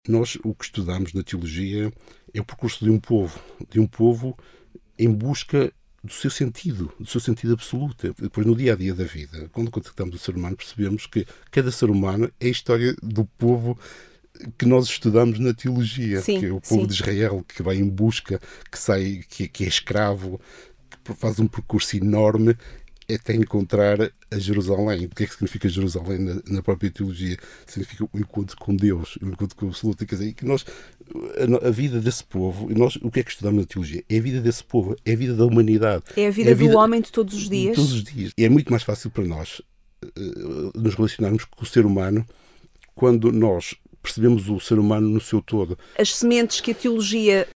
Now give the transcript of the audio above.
Nós o que estudamos na teologia é o percurso de um povo em busca do seu sentido absoluto. Depois, no dia a dia da vida, quando contactamos o ser humano, percebemos que cada ser humano é a história do povo que nós estudamos na teologia, Sim, que é o povo sim. de Israel, que vai em busca, que sai, que é escravo, que faz um percurso enorme até encontrar a Jerusalém. O que é que significa Jerusalém na própria teologia? Significa o encontro com Deus, o encontro com o absoluto. Quer dizer, que nós, a vida desse povo, e nós, o que é que estudamos na teologia? É a vida desse povo, é a vida da humanidade. É a vida do homem de todos os De todos dias. os dias. E é muito mais fácil para nós nos relacionarmos com o ser humano quando nós percebemos o ser humano no seu todo. As sementes que a teologia